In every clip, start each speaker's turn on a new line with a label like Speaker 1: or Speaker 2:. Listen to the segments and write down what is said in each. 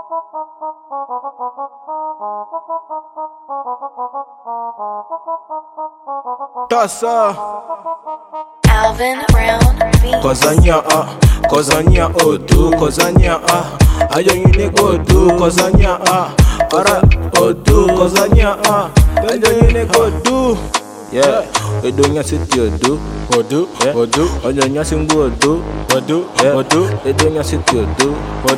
Speaker 1: Tassa
Speaker 2: Alvin Brown beat.
Speaker 1: Kozanya odu, kozanya ayo yine godu, kozanya ara odu, kozanya ayo yine godu. Yeah, edonya siti odu, odonya singu odu, edonya siti odu,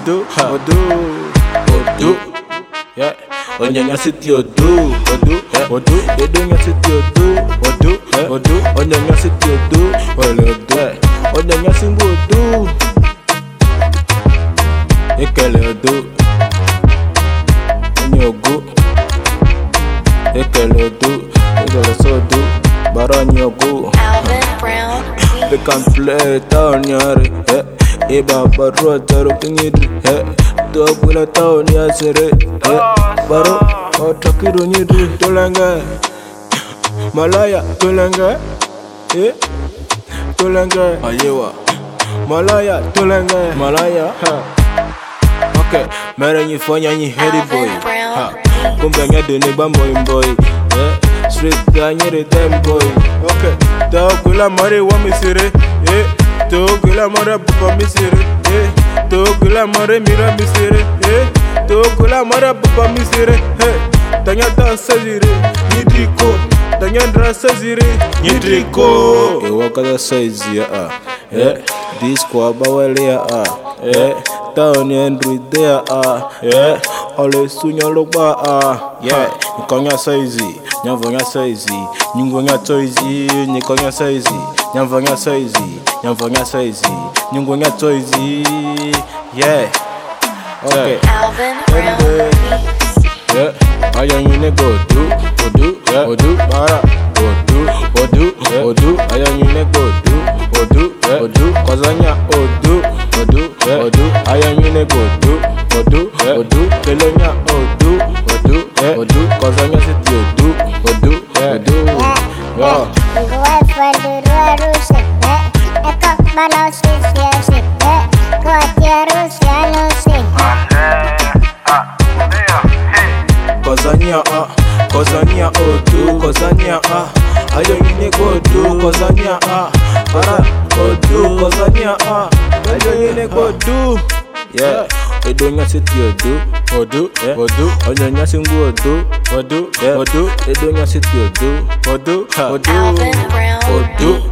Speaker 1: yeah, odonya siti odu, edonya siti odu, odonya siti odu, odonya singu odu, ekele odu, onyogu, ekele odu, ekele sodu, baranyogu.
Speaker 2: Alvin Brown beat.
Speaker 1: We can play town yare, eba baro taro kinyidri, dobula town yasere, baro otakiru nyidri tolanga, malaya tolanga, tolanga, ayewa, malaya tolanga, malaya, okay, mera nyifanya nyiheri boy, kumbe nyade ni bamboy boy, street ganyere dem boy, okay. Togula mare wa misire, togula mare papa misire, togula mare mira misire, togula mare papa misire, tanya ta sazire, nidriko, tanya dra sazire, nidriko. Ewaka da saizi disco abawale Tony Andrew there ole sunya loba nikonya saizi, nyavonya saizi, nyungonya toizi, nikonya saizi, nyavonya saizi, nyungonya toizi, yeah. Okay.
Speaker 2: Alvin Brown beat.
Speaker 1: Yeah, aya yine godu, para, odu, aya yine godu, kozanya odu, aya yine godu, kelenya odu, kozanya siti odu, wow. Kozanya odu, kozanya ayo yine godu, kozanya para odu, kozanya ayo yine godu. Yeah, edonya siti odu, odonya singu odu, edonya siti odu,
Speaker 2: Alvin Brown beat.